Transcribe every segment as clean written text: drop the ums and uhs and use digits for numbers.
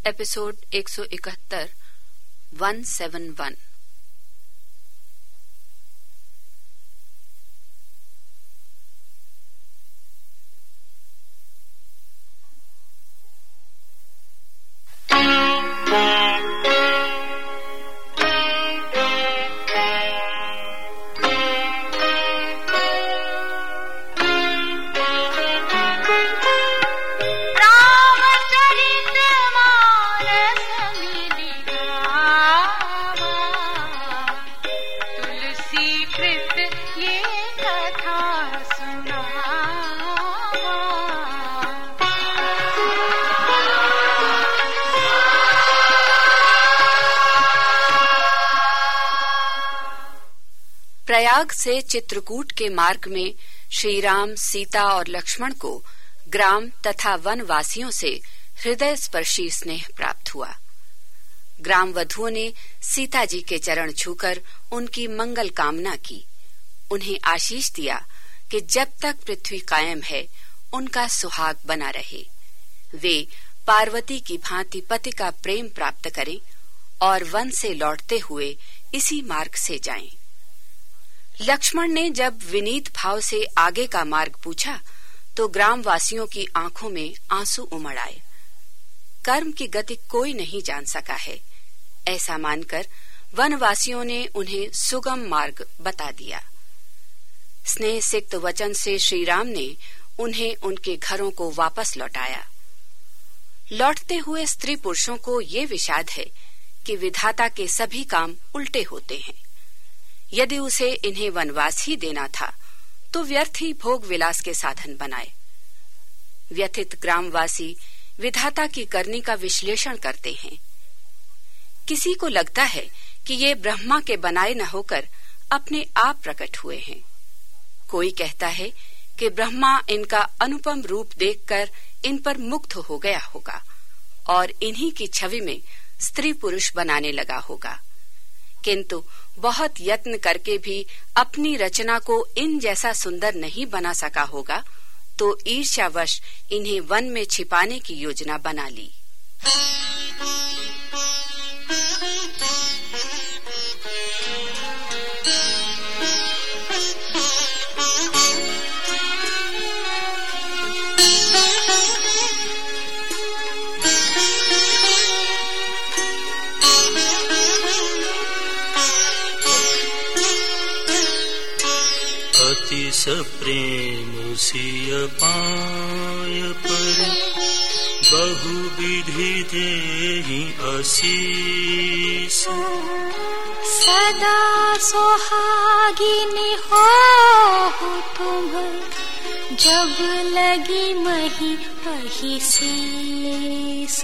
Episode 171 171। Prayag से चित्रकूट के मार्ग में श्री राम, सीता और लक्ष्मण को ग्राम तथा वनवासियों से हृदय स्पर्शी स्नेह प्राप्त हुआ। ग्राम वधुओं ने सीता जी के चरण छूकर उनकी मंगल कामना की, उन्हें आशीष दिया कि जब तक पृथ्वी कायम है उनका सुहाग बना रहे, वे पार्वती की भांति पति का प्रेम प्राप्त करें और वन से लौटते हुए इसी मार्ग से जाएं। लक्ष्मण ने जब विनीत भाव से आगे का मार्ग पूछा तो ग्रामवासियों की आंखों में आंसू उमड़ आए। कर्म की गति कोई नहीं जान सका है, ऐसा मानकर वनवासियों ने उन्हें सुगम मार्ग बता दिया। स्नेह सिक्त वचन से श्री राम ने उन्हें उनके घरों को वापस लौटाया। लौटते हुए स्त्री पुरुषों को ये विषाद है कि विधाता के सभी काम उल्टे होते हैं। यदि उसे इन्हें वनवास ही देना था तो व्यर्थ ही भोग विलास के साधन बनाए। व्यथित ग्रामवासी विधाता की करनी का विश्लेषण करते हैं। किसी को लगता है कि ये ब्रह्मा के बनाए न होकर अपने आप प्रकट हुए हैं। कोई कहता है कि ब्रह्मा इनका अनुपम रूप देखकर इन पर मुग्ध हो गया होगा और इन्हीं की छवि में स्त्री पुरुष बनाने लगा होगा, किंतु बहुत यत्न करके भी अपनी रचना को इन जैसा सुंदर नहीं बना सका होगा, तो ईर्ष्यावश इन्हें वन में छिपाने की योजना बना ली। अतिश प्रेम सिय पाय पर बहु विधि देहि आशीष। सदा सोहागिनी हो तुम जब लगी मही अहि शीस।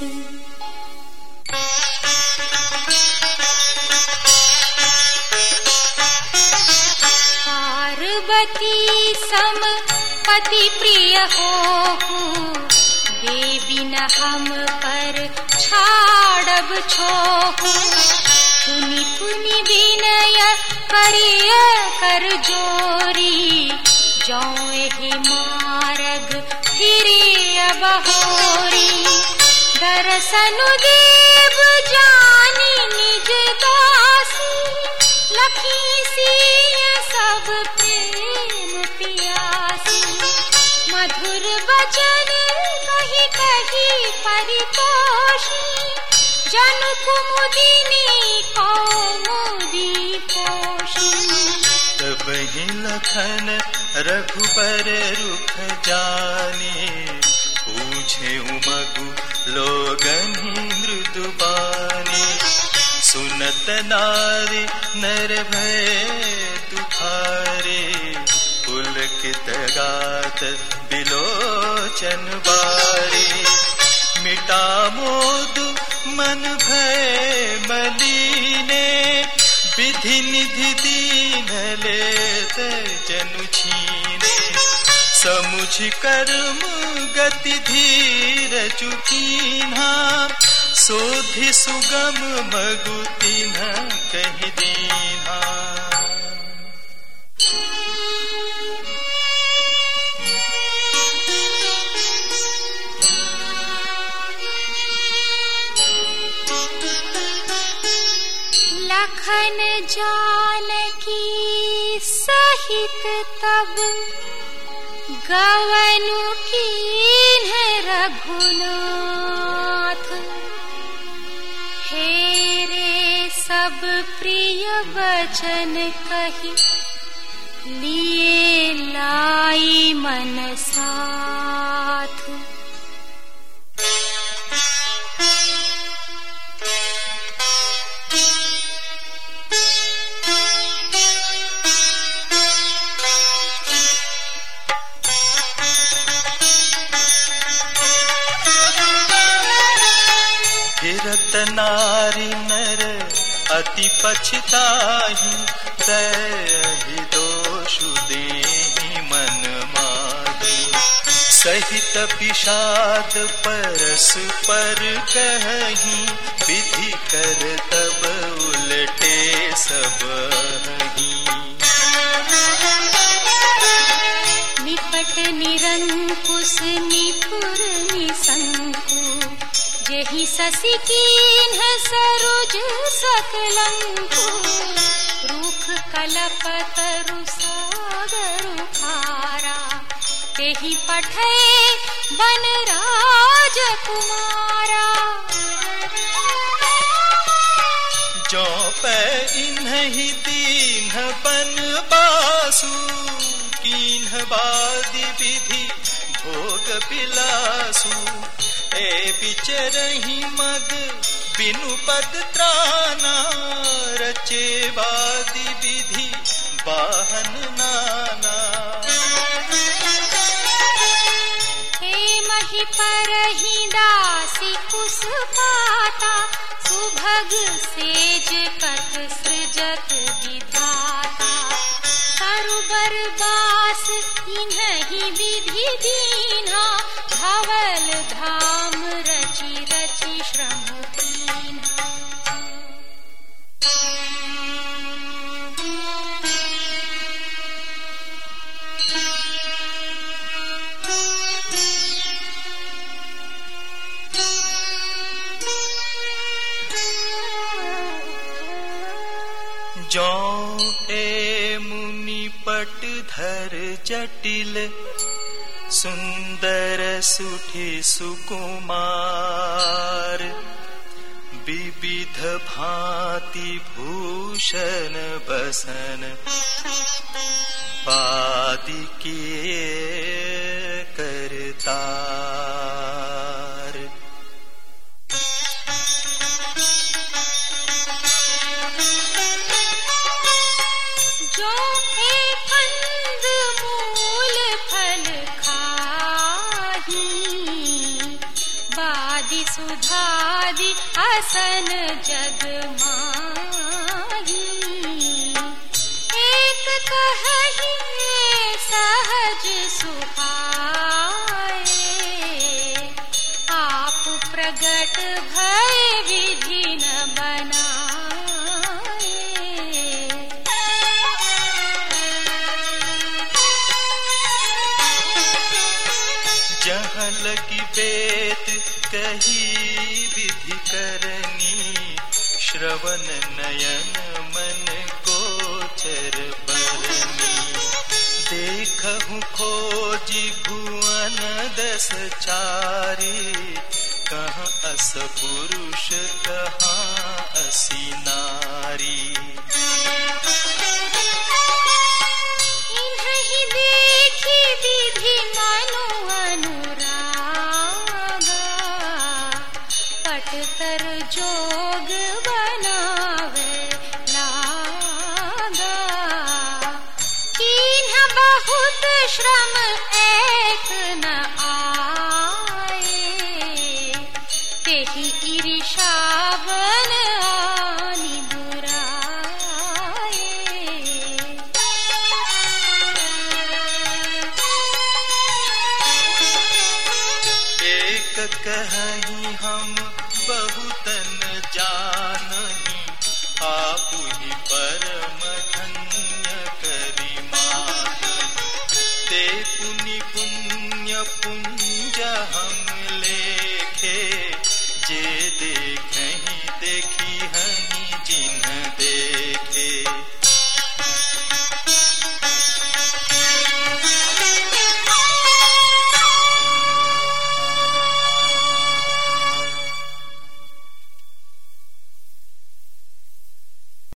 पार्वती सम पति प्रिय हो, देवी न हम पर छाड़ब छोहु। पुनि पुनि विनय करिय कर जोरी, जौं एहि मार्ग फिरिय बहोरी। दर्शनु देव जानी निज दासी, लखी सिय सब प्रेम पियासी। मधुर वचन कही कही परितोषी, जनु कुमुदिनी कौमुदी पोषी। तबहि लखन रघुबर रुख जाने, पूछे मगु लोगनि मृदु बानी। सुनत नारी नर भय दुखारे, पुलकित गात बिलोचन बारी। मिटा मोदु मन भय मलीने, विधि निधि दीन लेत जनु छीने। समुझ कर्म गति धीर चुकीन्हा, सोधि सुगम मगु तिन्ह कहि दीन्हा। लखन जानकी सहित तब गवनु कीन्ह रघुनाथ। हेरे सब प्रिय वचन कही लिए लाई मन साथ। गिरत नारी नर अति पछताहि, दहि दोषु देहि मन माहि। सहित विषाद परस पर कहि, विधि कर तब उलटे सबहि। निपट निरंकुश निपुर निसंकु, जेहि शशि कीन्ह सरोज सकलंकु। रूख कलपतरु सागर खारा, तेहि पठै बन राजकुमारा। जो पै इन्हि दीन्ह बन बासु, कीन्ह बादि विधि भोग बिलासु। ए बिचरहि मग बिनु पद त्राना, रचे वादि विधि वाहन नाना। हे मही परहि दासी कुस पाता, सुभग सेज कत सृजत विधाता। करु बरबास इन्हि विधि दीन्हा, धवल धाम रचि रचि श्रम कीन्हा। जो ए मुनि पट धर जटिल, सुंदर सुठी सुकुमार। विविध भांति भूषण बसन, पादि किए करतार। जो हे फंद मूल फल खाही, बादि सुधादि असन जग माही। एक कहहि सहज सुहाए, आप प्रगट भय विधि न बनाए। जहाँ लगी बेत कही विधि करनी, श्रवण नयन मन गोचर बरनी। देखहु खोजी भुवन दस चारी, कहाँ अस पुरुष कहाँ असी नारी। इन्हि देखी विधि मनु अनुरागा, पटतर जोग बनावे लागा। कीन्ह बहुत श्रम एक न आए, तेहि ईर्षा बन आनि बुराए। एक कहीं हम बहुतन जानही, आपु ही परम धन्य करी माही। ते पुनि पुण्य पुंज हम लेखे, जे देखहि देखी हहीं जिन्ह दे